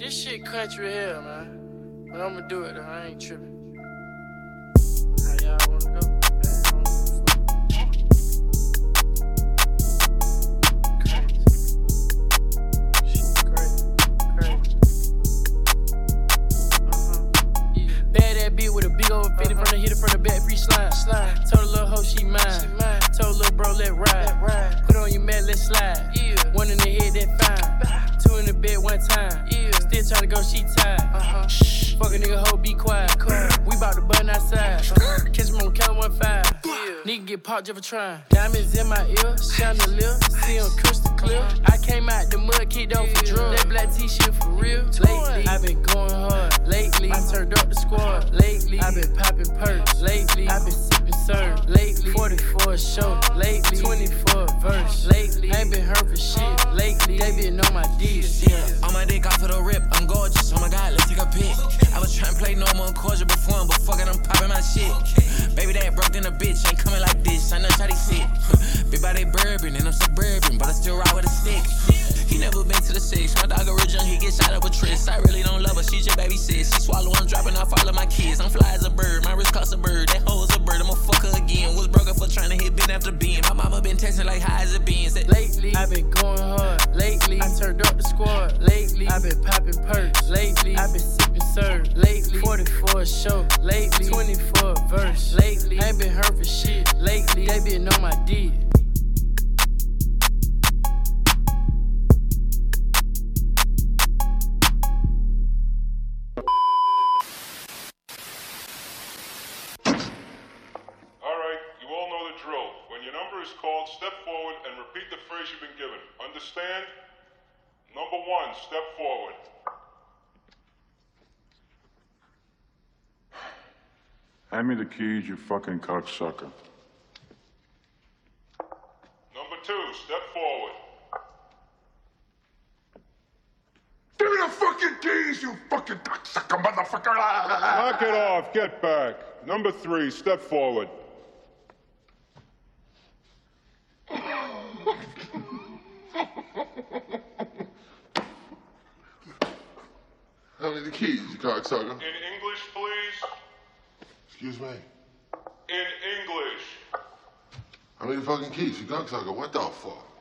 This shit country hell, man. But I'ma do it though, I ain't tripping. How y'all wanna go? With a big old 50 from the hitter from the back, free slime. Told a little hoe she mine. Told little bro let ride. Put on your mat, let's slide. One in the head, that fine. Two in the bed, one time. Still tryna go, she tired. Fuck a nigga, hoe, be quiet. We bout to button outside. Catch him on count 1-5. Nigga get popped just for trying. Diamonds in my ear, shine the lip. See him crystal clear. I came out the mud, kicked off for drugs. That black t-shirt for real. Lately, I been going hard. Lately, I turned up the squad. Lately, I been popping perks. Lately, I been sipping serve. Lately, 40 for a show. Lately, 20 for a verse. Lately, I ain't been hurt for shit. Lately, they been on my D. On my dick off of the rip, I'm gorgeous. Oh my god, let's take a pic. I was trying to play normal and cordial before, but fuck it, I'm popping my shit. Baby, that broke in a bitch, ain't coming like this. I know how they sit. Big body bourbon, and I'm suburban, but I still ride with a stick. He never been to the six. My dog original, he get shot up with Triss. I really don't love her, she just baby sis. She swallow, I'm dropping off all of my kids. I'm fly as a bird, my wrist costs a bird. That hoe is a bird, I'ma fuck her again. Was broken for trying to hit bin after bin. My mama been texting like high as a bean. Lately, I been going hard. Lately, I turned up the squad. Lately, I been popping perks. Lately, I been sipping serve. Lately, 40 for a show. Lately, 20 for a verse. Lately, I ain't been hurt for shit. Lately, they been on my D. Called, step forward and repeat the phrase you've been given. Understand? Number 1, step forward. Hand me the keys, you fucking cocksucker. Number 2, step forward. Give me the fucking keys, you fucking cocksucker, motherfucker! Knock it off, get back. Number 3, step forward. How many keys, you cocksucker? In English, please. Excuse me? In English. How many fucking keys, you cocksucker? What the fuck?